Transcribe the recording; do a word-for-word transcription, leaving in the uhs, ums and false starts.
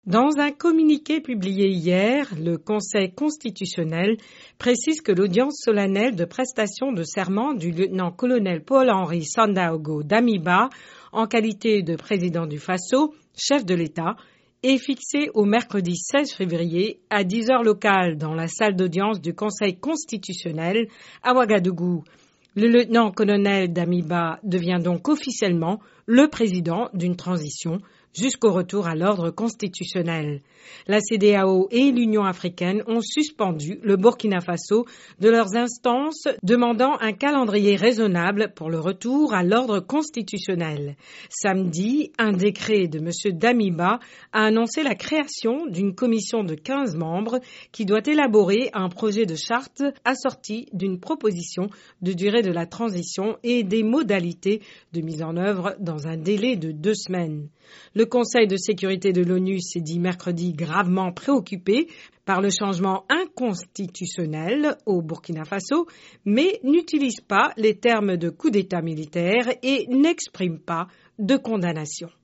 Dans un communiqué publié hier, le Conseil constitutionnel précise que l'audience solennelle de prestation de serment du lieutenant-colonel Paul-Henri Sandaogo Damiba, en qualité de président du Faso, chef de l'État, est fixée au mercredi seize février à dix heures locales dans la salle d'audience du Conseil constitutionnel à Ouagadougou. Le lieutenant-colonel Damiba devient donc officiellement le président d'une transition jusqu'au retour à l'ordre constitutionnel. La CEDEAO et l'Union africaine ont suspendu le Burkina Faso de leurs instances demandant un calendrier raisonnable pour le retour à l'ordre constitutionnel. Samedi, un décret de M. Damiba a annoncé la création d'une commission de quinze membres qui doit élaborer un projet de charte assorti d'une proposition de durée de la transition et des modalités de mise en œuvre dans un délai de deux semaines. Le Conseil de sécurité de l'ONU s'est dit mercredi gravement préoccupé par le changement inconstitutionnel au Burkina Faso, mais n'utilise pas les termes de coup d'État militaire et n'exprime pas de condamnation.